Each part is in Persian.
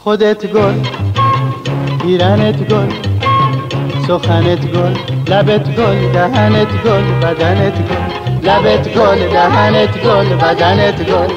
خودت گل، پیرنت گل، سخنت گل، لبت گل، دهنت گل، بدنت گل، لبت گل، دهنت گل، بدنت گل.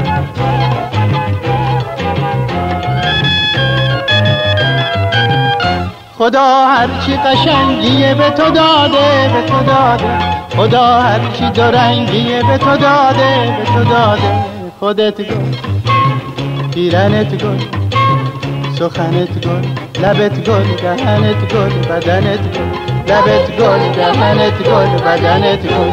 خدا هرچی قشنگیه به تو داده، به تو داده. خدا هرچی دو رنگیه به تو داده، به تو داده. خودت گل، پیرنت گل، سخنت گل، لبت گل، دهنت گل، بدنت گل، لبت گل، دهنت گل، بدنت گل.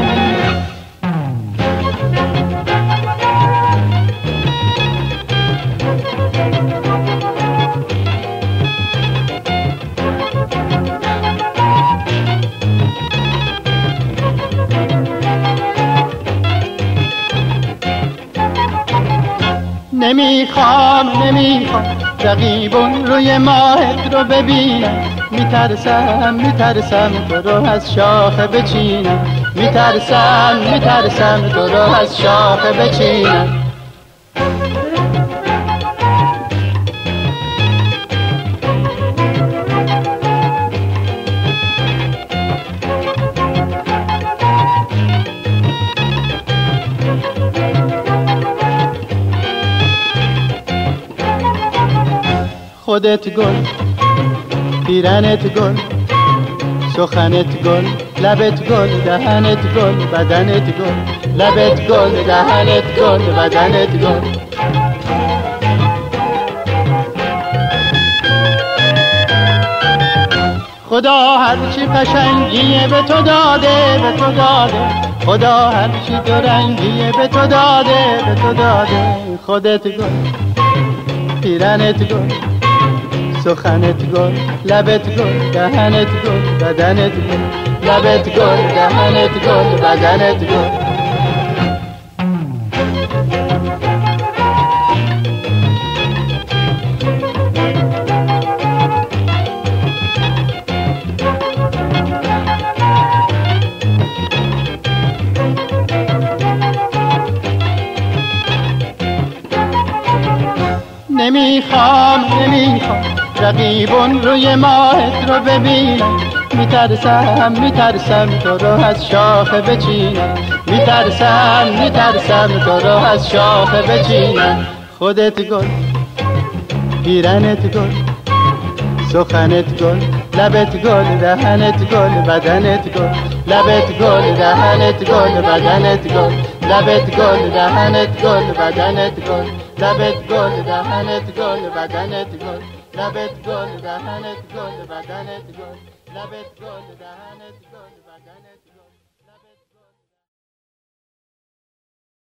نمیخوام رقیبون روی ماهت رو ببینم، میترسم تو رو از شاخه بچینم، میترسم تو رو از شاخه بچینم. خودت گل، پیرنت گل، سخنت گل، لبت گل، دهنت گل، بدنت گل، لبت گل، دهنت گل، بدنت گل. خدا هرچی قشنگیه به تو داده، به تو داده. خدا هرچی دو رنگیه به تو داده، به تو داده. خودت گل، پیرنت گل، سخنت گل، لبت گل، دهنت گل، بدنت گل، لبت گل، دهنت گل، بدنت گل. نمیخوام رقیبون روی ماهت رو ببینم، میترسم تو رو از شاخه بچینم، میترسم تو رو از شاخه بچینم. خودت گل، پیرنت گل، سخنت گل، لبت گل، دهنت گل، بدنت گل، لبت گل، دهنت گل، بدنت گل، لبت گل، دهنت گل، بدنت گل، لبت گل، دهنت گل، بدنت گل، لبت گل، دهنت گل، بدنت گل، لبت گل، دهنت گل، بدنت گل.